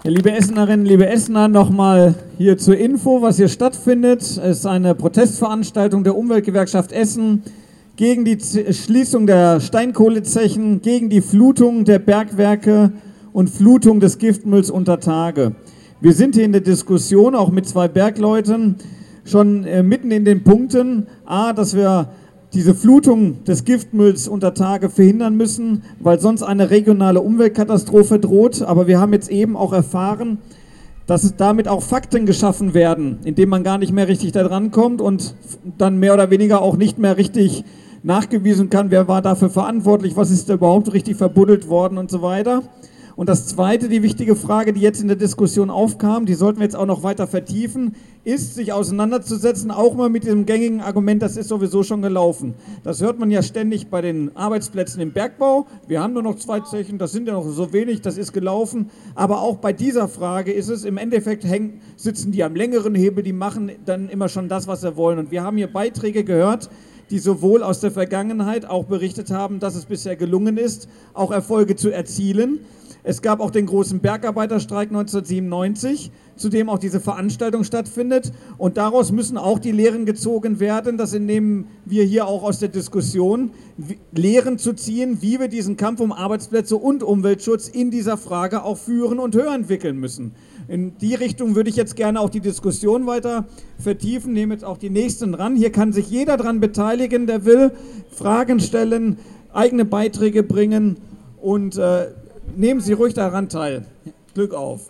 Ja, liebe Essenerinnen, liebe Essener, nochmal hier zur Info, was hier stattfindet. Es ist eine Protestveranstaltung der Umweltgewerkschaft Essen gegen die Schließung der Steinkohlezechen, gegen die Flutung der Bergwerke und Flutung des Giftmülls unter Tage. Wir sind hier in der Diskussion, auch mit zwei Bergleuten, schon mitten in den Punkten, dass wir diese Flutung des Giftmülls unter Tage verhindern müssen, weil sonst eine regionale Umweltkatastrophe droht. Aber wir haben jetzt eben auch erfahren, dass damit auch Fakten geschaffen werden, indem man gar nicht mehr richtig da dran kommt und dann mehr oder weniger auch nicht mehr richtig nachgewiesen kann, wer war dafür verantwortlich, was ist da überhaupt richtig verbuddelt worden und so weiter. Und das Zweite, die wichtige Frage, die jetzt in der Diskussion aufkam, die sollten wir jetzt auch noch weiter vertiefen, ist, sich auseinanderzusetzen, auch mal mit diesem gängigen Argument, das ist sowieso schon gelaufen. Das hört man ja ständig bei den Arbeitsplätzen im Bergbau. Wir haben nur noch 2 Zechen, das sind ja noch so wenig, das ist gelaufen. Aber auch bei dieser Frage ist es, im Endeffekt sitzen die am längeren Hebel, die machen dann immer schon das, was sie wollen. Und wir haben hier Beiträge gehört, die sowohl aus der Vergangenheit auch berichtet haben, dass es bisher gelungen ist, auch Erfolge zu erzielen. Es gab auch den großen Bergarbeiterstreik 1997, zu dem auch diese Veranstaltung stattfindet. Und daraus müssen auch die Lehren gezogen werden. Das entnehmen wir hier auch aus der Diskussion, Lehren zu ziehen, wie wir diesen Kampf um Arbeitsplätze und Umweltschutz in dieser Frage auch führen und höher entwickeln müssen. In die Richtung würde ich jetzt gerne auch die Diskussion weiter vertiefen, nehme jetzt auch die nächsten ran. Hier kann sich jeder daran beteiligen, der will, Fragen stellen, eigene Beiträge bringen und nehmen Sie ruhig daran teil. Glück auf.